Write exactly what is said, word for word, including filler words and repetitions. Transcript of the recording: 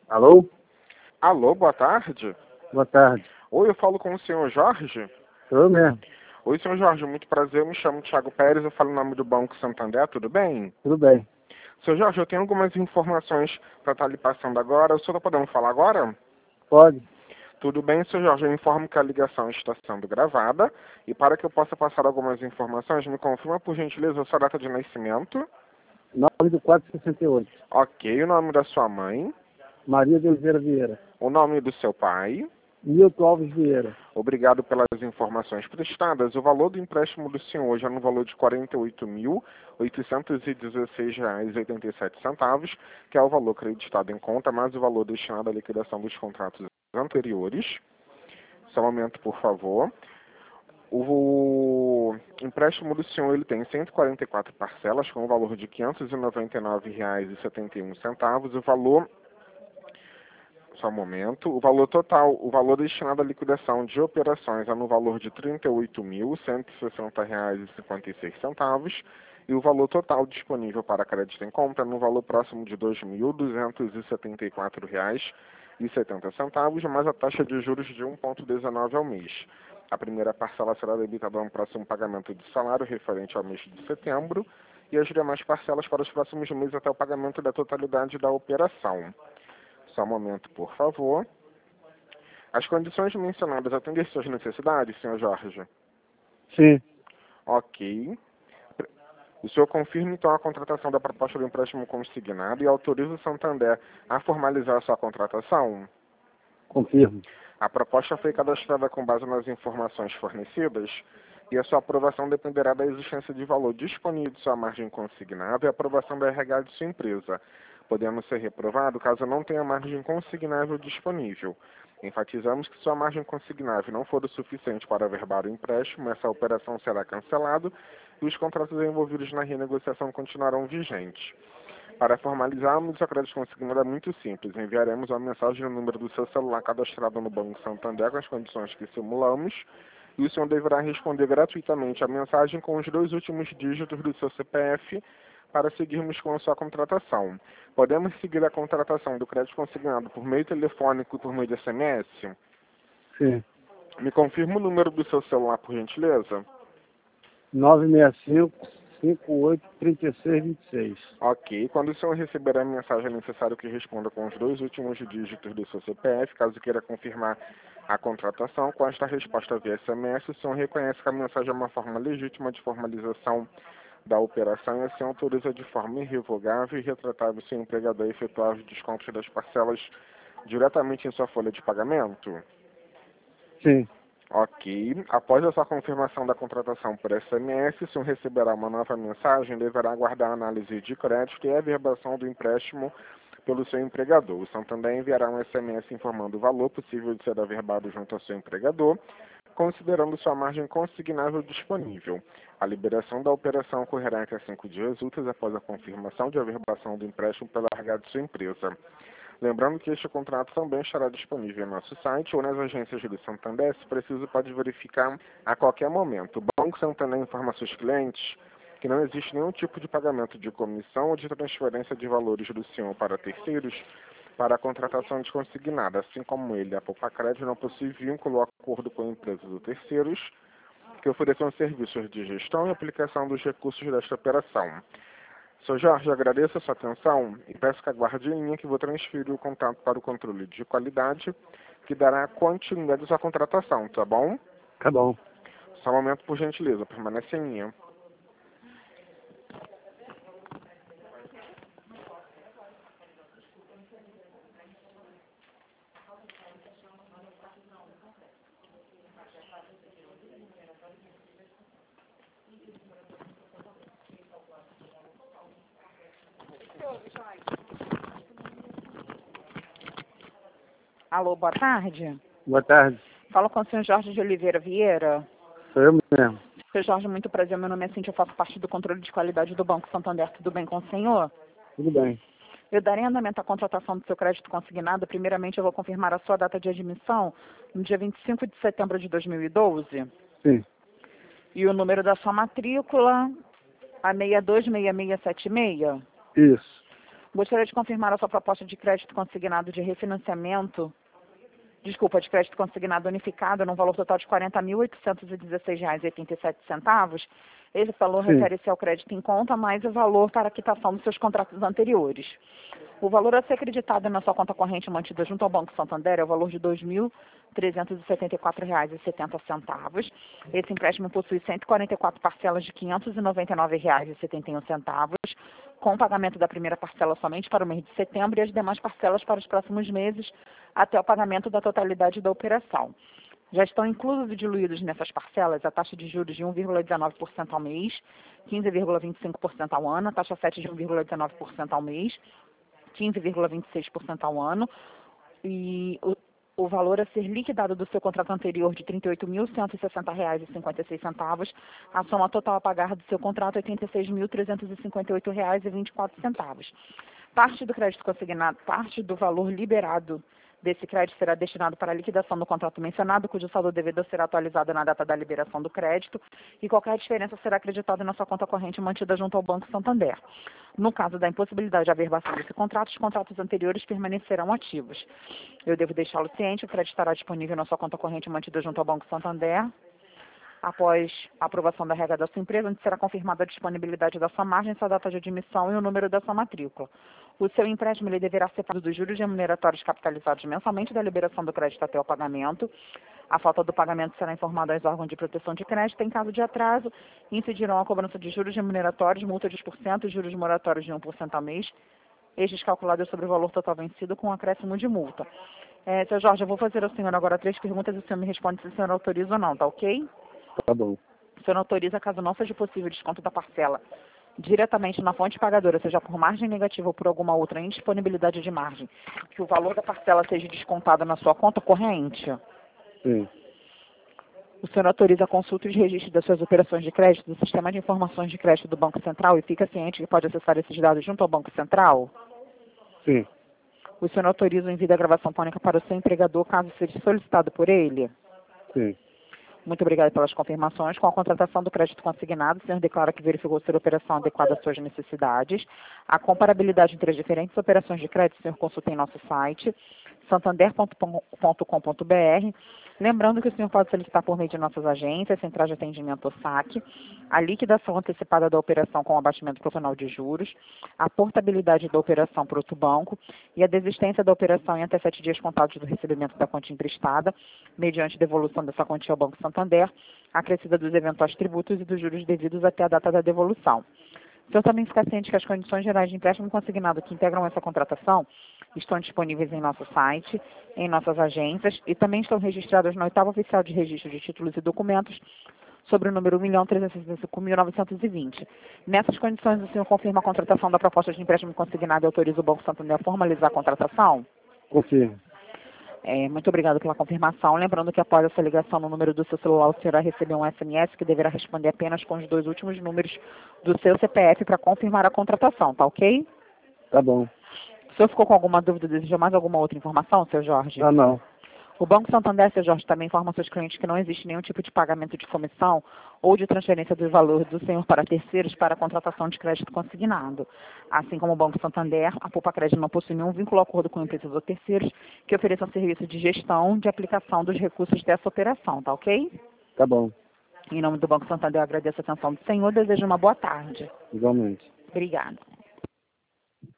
Alô? Alô, boa tarde. Boa tarde. Oi, eu falo com o senhor Jorge. Sou eu mesmo. Oi, senhor Jorge, muito prazer. Eu me chamo Thiago Pérez, eu falo em nome do Banco Santander, tudo bem? Tudo bem. Senhor Jorge, eu tenho algumas informações para estar lhe passando agora. O senhor está podendo falar agora? Pode. Tudo bem, senhor Jorge, eu informo que a ligação está sendo gravada. E para que eu possa passar algumas informações, me confirma, por gentileza, a sua data de nascimento. nove do quatro de sessenta e oito. Ok, o nome da sua mãe. Maria de Oliveira Vieira. O nome do seu pai. Milton Alves Vieira. Obrigado pelas informações prestadas. O valor do empréstimo do senhor hoje é no valor de quarenta e oito mil, oitocentos e dezesseis reais e oitenta e sete centavos, que é o valor acreditado em conta, mais o valor destinado à liquidação dos contratos anteriores. Só um momento, por favor. O empréstimo do senhor ele tem cento e quarenta e quatro parcelas, com o valor de quinhentos e noventa e nove reais e setenta e um centavos. O valor Só um momento. O valor total, o valor destinado à liquidação de operações é no valor de trinta e oito mil, cento e sessenta reais e cinquenta e seis centavos. E o valor total disponível para crédito em conta é no valor próximo de dois mil duzentos e setenta e quatro reais e setenta centavos, mais a taxa de juros de um vírgula dezenove ao mês. A primeira parcela será debitada no próximo pagamento de salário referente ao mês de setembro e as demais parcelas para os próximos meses até o pagamento da totalidade da operação. Só um momento, por favor. As condições mencionadas atendem suas necessidades, senhor Jorge? Sim. Ok. O senhor confirma, então, a contratação da proposta do empréstimo consignado e autoriza o Santander a formalizar a sua contratação? Confirmo. A proposta foi cadastrada com base nas informações fornecidas e a sua aprovação dependerá da existência de valor disponível de sua margem consignável e a aprovação da R H de sua empresa, podendo ser reprovado caso não tenha margem consignável disponível. Enfatizamos que se sua margem consignável não for o suficiente para averbar o empréstimo, essa operação será cancelada e os contratos envolvidos na renegociação continuarão vigentes. Para formalizarmos o crédito consignado é muito simples. Enviaremos uma mensagem no número do seu celular cadastrado no Banco Santander com as condições que simulamos e o senhor deverá responder gratuitamente a mensagem com os dois últimos dígitos do seu C P F para seguirmos com a sua contratação. Podemos seguir a contratação do crédito consignado por meio telefônico e por meio de S M S? Sim. Me confirma o número do seu celular, por gentileza? nove seis cinco, cinco oito, três seis, dois seis. Ok. Quando o senhor receber a mensagem, é necessário que responda com os dois últimos dígitos do seu C P F, caso queira confirmar a contratação. Com esta resposta via S M S, o senhor reconhece que a mensagem é uma forma legítima de formalização da operação e assim autoriza de forma irrevogável e retratável seu empregador a efetuar os descontos das parcelas diretamente em sua folha de pagamento? Sim. Ok. Após a sua confirmação da contratação por S M S, o senhor receberá uma nova mensagem e deverá aguardar a análise de crédito e a averbação do empréstimo pelo seu empregador. O Santander enviará um S M S informando o valor possível de ser averbado junto ao seu empregador, considerando sua margem consignável disponível. A liberação da operação ocorrerá até cinco dias úteis após a confirmação de averbação do empréstimo pela R H de sua empresa. Lembrando que este contrato também estará disponível em nosso site ou nas agências do Santander. Se preciso, pode verificar a qualquer momento. O Banco Santander informa seus clientes que não existe nenhum tipo de pagamento de comissão ou de transferência de valores do senhor para terceiros para a contratação desconsignada, assim como ele, a Poupa Crédito, não possui vínculo ou acordo com empresas ou terceiros que ofereçam serviços de gestão e aplicação dos recursos desta operação. senhor Jorge, agradeço a sua atenção e peço que aguarde em linha que vou transferir o contato para o controle de qualidade, que dará continuidade à sua contratação, tá bom? Tá bom. Só um momento, por gentileza, permanece em linha. Alô, boa tarde. Boa tarde. Falo com o senhor Jorge de Oliveira Vieira. Sou eu mesmo. senhor Jorge, muito prazer. Meu nome é Cintia, eu faço parte do controle de qualidade do Banco Santander. Tudo bem com o senhor? Tudo bem. Eu darei andamento à contratação do seu crédito consignado. Primeiramente, eu vou confirmar a sua data de admissão no dia vinte e cinco de setembro de dois mil e doze. Sim. E o número da sua matrícula, a seis dois seis seis sete seis. Isso. Gostaria de confirmar a sua proposta de crédito consignado de refinanciamento, desculpa, de crédito consignado unificado no valor total de quarenta mil oitocentos e dezesseis reais e oitenta e sete centavos. Esse valor Sim. refere-se ao crédito em conta, mais o valor para a quitação dos seus contratos anteriores. O valor a ser acreditado na sua conta corrente mantida junto ao Banco Santander é o valor de dois mil trezentos e setenta e quatro reais e setenta centavos. Esse empréstimo possui cento e quarenta e quatro parcelas de quinhentos e noventa e nove reais e setenta e um centavos, com o pagamento da primeira parcela somente para o mês de setembro e as demais parcelas para os próximos meses, até o pagamento da totalidade da operação. Já estão inclusos e diluídos nessas parcelas a taxa de juros de um vírgula dezenove por cento ao mês, quinze vírgula vinte e cinco por cento ao ano, a taxa sete de um vírgula dezenove por cento ao mês, quinze vírgula vinte e seis por cento ao ano, e o, o valor a ser liquidado do seu contrato anterior de trinta e oito mil cento e sessenta reais e cinquenta e seis centavos, a soma total a pagar do seu contrato é oitenta e seis mil trezentos e cinquenta e oito reais e vinte e quatro centavos. Parte do crédito consignado, parte do valor liberado desse crédito será destinado para a liquidação do contrato mencionado, cujo saldo devedor será atualizado na data da liberação do crédito, e qualquer diferença será acreditada na sua conta corrente mantida junto ao Banco Santander. No caso da impossibilidade de averbação desse contrato, os contratos anteriores permanecerão ativos. Eu devo deixá-lo ciente, o crédito estará disponível na sua conta corrente mantida junto ao Banco Santander, após a aprovação da regra da sua empresa, onde será confirmada a disponibilidade da sua margem, sua data de admissão e o número da sua matrícula. O seu empréstimo ele deverá ser pago dos juros remuneratórios capitalizados mensalmente da liberação do crédito até o pagamento. A falta do pagamento será informada aos órgãos de proteção de crédito. Em caso de atraso, incidirão a cobrança de juros remuneratórios, multa de um por cento e juros moratórios de um por cento ao mês, estes calculados sobre o valor total vencido com acréscimo de multa. É, seu Jorge, eu vou fazer ao senhor agora três perguntas e o senhor me responde se o senhor autoriza ou não, tá ok? Tá bom. O senhor autoriza, caso não seja possível o desconto da parcela diretamente na fonte pagadora, seja por margem negativa ou por alguma outra indisponibilidade de margem, que o valor da parcela seja descontado na sua conta corrente? Sim. O senhor autoriza a consulta e registro das suas operações de crédito no Sistema de Informações de Crédito do Banco Central e fica ciente que pode acessar esses dados junto ao Banco Central? Sim. O senhor autoriza o envio da gravação fônica para o seu empregador, caso seja solicitado por ele? Sim. Muito obrigada pelas confirmações. Com a contratação do crédito consignado, o senhor declara que verificou ser a operação adequada às suas necessidades. A comparabilidade entre as diferentes operações de crédito, o senhor consulta em nosso site, santander ponto com ponto br. Lembrando que o senhor pode solicitar por meio de nossas agências, centrais de atendimento ou saque, a liquidação antecipada da operação com abatimento proporcional de juros, a portabilidade da operação para outro banco e a desistência da operação em até sete dias contados do recebimento da quantia emprestada, mediante devolução dessa quantia ao Banco Santander, acrescida dos eventuais tributos e dos juros devidos até a data da devolução. O senhor também fica ciente que as condições gerais de empréstimo consignado que integram essa contratação estão disponíveis em nosso site, em nossas agências e também estão registradas na oitava oficial de registro de títulos e documentos sobre o número um milhão trezentos e sessenta e cinco mil novecentos e vinte. Nessas condições, o senhor confirma a contratação da proposta de empréstimo consignado e autoriza o Banco Santander a formalizar a contratação? Confirmo. É, muito obrigada pela confirmação. Lembrando que após essa ligação no número do seu celular, o senhor vai receber um S M S que deverá responder apenas com os dois últimos números do seu C P F para confirmar a contratação, tá ok? Tá bom. O senhor ficou com alguma dúvida, deseja mais alguma outra informação, seu Jorge? Ah, não. O Banco Santander, seu Jorge, também informa aos seus clientes que não existe nenhum tipo de pagamento de comissão ou de transferência do valor do senhor para terceiros para a contratação de crédito consignado. Assim como o Banco Santander, a Poupa Crédito não possui nenhum vínculo ou acordo com empresas ou terceiros que ofereçam serviço de gestão de aplicação dos recursos dessa operação, tá ok? Tá bom. Em nome do Banco Santander, eu agradeço a atenção do senhor e desejo uma boa tarde. Igualmente. Obrigada.